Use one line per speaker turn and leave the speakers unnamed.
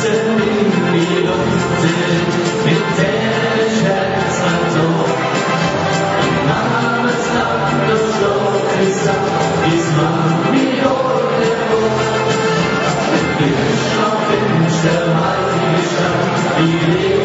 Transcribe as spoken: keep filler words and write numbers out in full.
Schützen in die Luft sind, mit der ich Herz antor. Im Namens Land und Schloss ist ab, ist man mir hervor. Ich auf in der heiligen Stadt, die